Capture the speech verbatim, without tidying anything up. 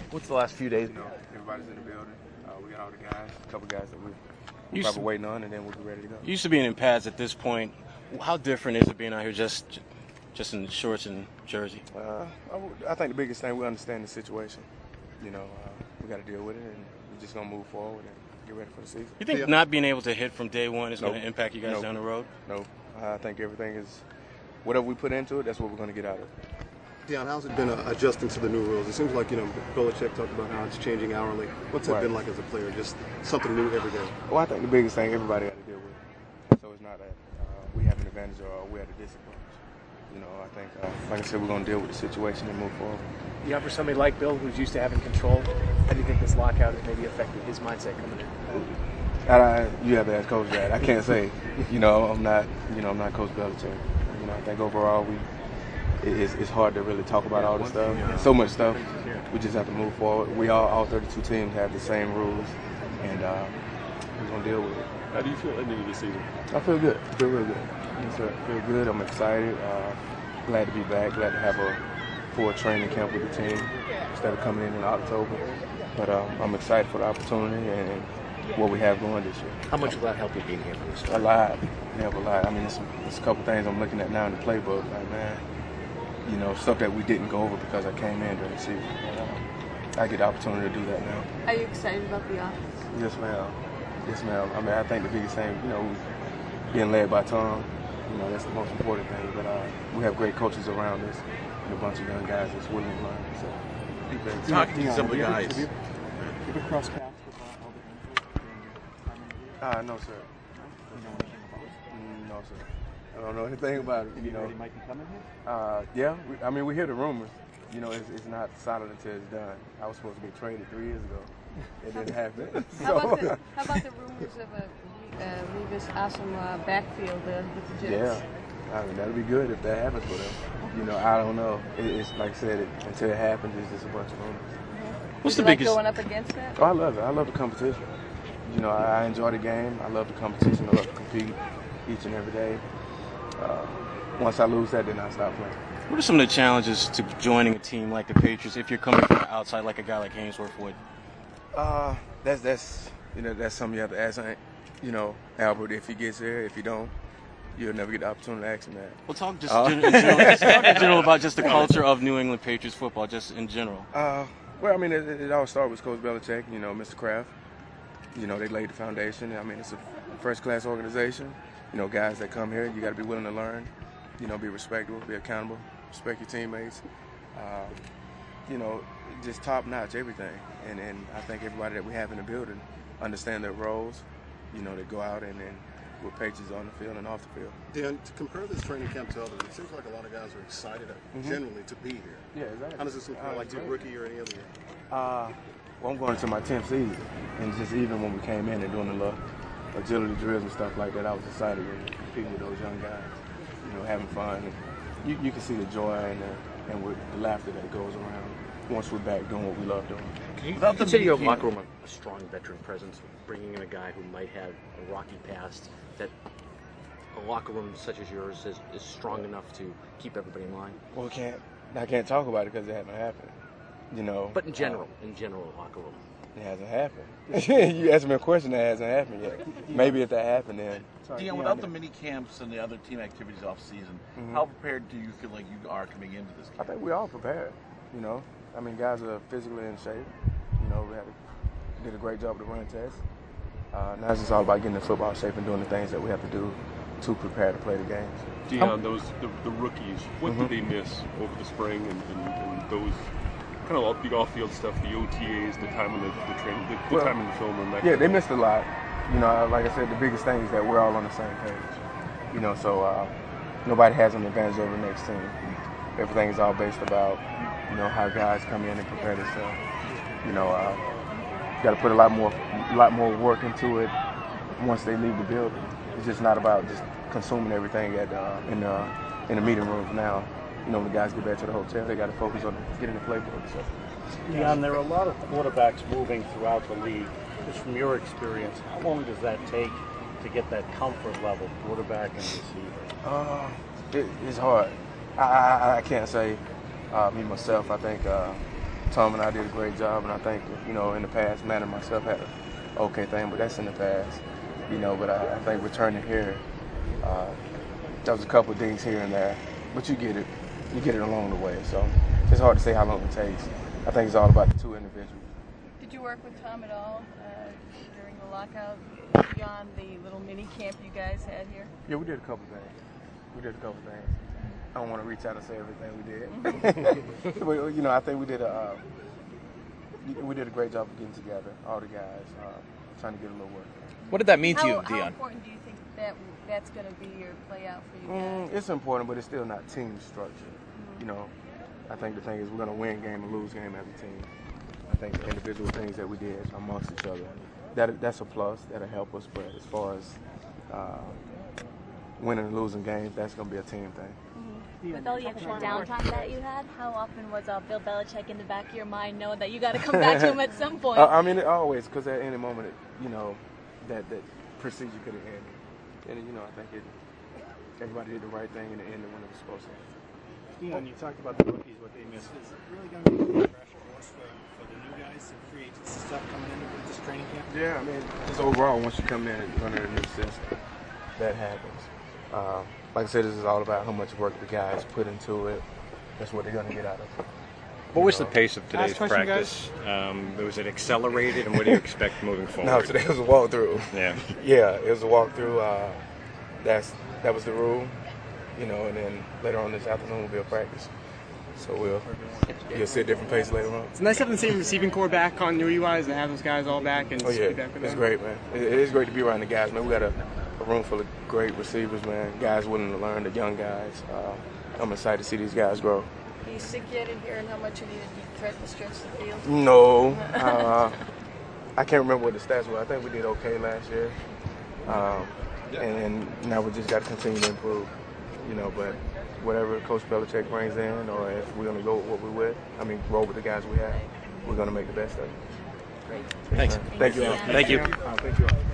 What's the last few days? You know, everybody's in the building. Uh, we got all the guys, a couple guys that we, we're probably waiting on, and then we'll be ready to go. You used to being in pads at this point. How different is it being out here just just in shorts and jersey? Uh, I, I think the biggest thing, we understand the situation. You know, uh, we got to deal with it, and we're just going to move forward and get ready for the season. You think yeah. not being able to hit from day one is nope. going to impact you guys nope. down the road? No. Nope. I think everything is, whatever we put into it, that's what we're going to get out of it. Deion, how's it been uh, adjusting to the new rules? It seems like, you know, Belichick talked about how it's changing hourly. What's it right. been like as a player? Just something new every day? Well, I think the biggest thing everybody got to deal with. So it's not that uh, we have an advantage or we're at a disadvantage. You know, I think, uh, like I said, we're going to deal with the situation and move forward. Yeah, for somebody like Bill, who's used to having control, how do you think this lockout has maybe affected his mindset coming in? I, you have to ask Coach that. I can't say. You know, I'm not. You know, I'm not Coach Belichick. You know, I think overall we. It's, it's hard to really talk about all this stuff. Yeah. So much stuff. We just have to move forward. We all, all thirty-two teams have the same rules, and uh, we're gonna deal with it. How do you feel ending the season? I feel good. I feel real good. Yes, sir. I feel good. I'm excited. Uh, glad to be back. Glad to have a full training camp with the team instead of coming in in October. But um, I'm excited for the opportunity and what we have going this year. How much will that help you being here from the start? A lot. We have a lot. I mean, it's, it's a couple things I'm looking at now in the playbook. Like, man. You know, stuff that we didn't go over because I came in during the season. But, uh, I get the opportunity to do that now. Are you excited about the offense? Yes, ma'am. Yes, ma'am. I mean, I think the biggest thing, you know, being led by Tom, you know, that's the most important thing. But uh, we have great coaches around us and a bunch of young guys that's willing to learn. So, talking to some of the guys. Have you ever crossed paths with uh, all the injuries during your time in the Uh, no, sir. You know anything about it? Mm, no, sir. I don't know anything about it. You, you know, he might be coming here? Uh, yeah, we, I mean, we hear the rumors. You know, it's, it's not solid until it's done. I was supposed to get traded three years ago. It didn't happen. So. How, about the, how about the rumors of a uh, Revis awesome uh, backfield uh, with the Jets? Yeah, I mean, that'd be good if that happens for them. You know, I don't know. It, it's like I said, it, until it happens, it's just a bunch of rumors. Mm-hmm. What's Would the you biggest? Like going up against that? Oh, I love it. I love the competition. You know, I, I enjoy the game. I love the competition. I love to compete each and every day. Uh, once I lose that, then I stop playing. What are some of the challenges to joining a team like the Patriots if you're coming from the outside like a guy like Haynesworth would? Uh, that's that's you know that's something you have to ask. You know, Albert, if he gets there, if he don't, you'll never get the opportunity to ask him that. Well, talk just uh, in general, just talk in general about just the culture of New England Patriots football, just in general. Uh, well, I mean, it, it all started with Coach Belichick. You know, Mister Kraft. You know, they laid the foundation. I mean, it's a first-class organization. You know, guys that come here, you got to be willing to learn. You know, be respectable, be accountable, respect your teammates. Uh, you know, just top-notch everything. And and I think everybody that we have in the building understand their roles. You know, they go out and then with Patriots on the field and off the field. Dan, to compare this training camp to others, it seems like a lot of guys are excited mm-hmm. generally to be here. Yeah, exactly. How does this compare uh, like to a rookie or any other year? Uh, well, I'm going into my tenth season, and just even when we came in and doing the little agility drills and stuff like that, I was excited and competing with those young guys. You know, having fun. And you, you can see the joy and the, and with the laughter that goes around once we're back doing what we love doing. Can you, you consider your locker room a strong veteran presence, bringing in a guy who might have a rocky past, that a locker room such as yours is, is strong enough to keep everybody in line? Well, can't I can't talk about it because it hasn't happened. You know. But in general, uh, in general, locker room. It hasn't happened. You asked me a question that hasn't happened yet. Maybe if that happened, then. Deion, without the mini camps and the other team activities off season, mm-hmm. how prepared do you feel like you are coming into this camp? I think we're all prepared. You know, I mean, guys are physically in shape. You know, we had a, did a great job with the run test. Uh, now it's just all about getting in football shape and doing the things that we have to do to prepare to play the games. Deion, those the, the rookies, what mm-hmm. did they miss over the spring and, and, and those? Kind of the off-field stuff, the O T As, the time in the, the training, the, the well, time in the film, and that. Yeah, they missed a lot. You know, like I said, the biggest thing is that we're all on the same page. You know, so uh, nobody has an advantage over the next team. Everything is all based about, you know, how guys come in and prepare themselves. You know, uh, you got to put a lot more, a lot more work into it once they leave the building. It's just not about just consuming everything at uh, in the in the meeting rooms now. You know, when the guys get back to the hotel, they got to focus on getting the playbook. So. Deion, there are a lot of quarterbacks moving throughout the league. Just from your experience, how long does that take to get that comfort level, quarterback and receiver? Uh, it, it's hard. I, I, I can't say uh, me myself. I think uh, Tom and I did a great job, and I think, you know, in the past, Matt and myself had an okay thing, but that's in the past, you know. But I, I think returning here, uh, there was a couple of things here and there, but you get it. You get it along the way, so it's hard to say how long it takes. I think it's all about the two individuals. Did you work with Tom at all uh, during the lockout, beyond the little mini camp you guys had here? Yeah, we did a couple things. We did a couple things. I don't want to reach out and say everything we did. But, you know, I think we did a uh, we did a great job of getting together, all the guys, uh, trying to get a little work. What did that mean how, to you, how Dion? important do you think that that's going to be or play out for you guys? Mm, it's important, but it's still not team structure. Mm-hmm. You know, I think the thing is we're going to win game and lose game as a team. I think the individual things that we did amongst each other, that that's a plus. That'll help us. But as far as uh, winning and losing games, that's going to be a team thing. Mm-hmm. With all the extra downtime that you had, how often was uh, Bill Belichick in the back of your mind, knowing that you got to come back to him at some point? I mean, it always, because at any moment, it, you know, that that procedure could have ended. And you know, I think it, everybody did the right thing and it ended when it was supposed to. Dion, you talked about the rookies, what they missed. Is it really going to be a pressure course for, for the new guys and free agency stuff coming into this training camp? Yeah, I mean, just overall, once you come in and under a new system, that happens. Um, like I said, this is all about how much work the guys put into it. That's what they're going to get out of it. What was the pace of today's question, practice? Um, was it accelerated, and what do you expect moving forward? No, today was a walkthrough. Yeah. Yeah, it was a walkthrough. Uh, that's that was the rule, you know. And then later on this afternoon will be a practice. So we'll you'll see a different pace later on. It's nice having the same receiving core back, continuity-wise, and have those guys all back and oh yeah, be back with it's them. great, man. It, it is great to be around the guys, man. We got a, a room full of great receivers, man. Guys willing to learn, the young guys. Uh, I'm excited to see these guys grow. Are you sick yet in hearing how much you need a deep threat to stretch the field? No. Uh, I can't remember what the stats were. I think we did okay last year. Um, and now we just got to continue to improve, you know, but whatever Coach Belichick brings in, or if we're going to go with what we're with, I mean, roll with the guys we have, we're going to make the best of it. Great. Thanks. Thank you all. Thank you. Uh, thank you all.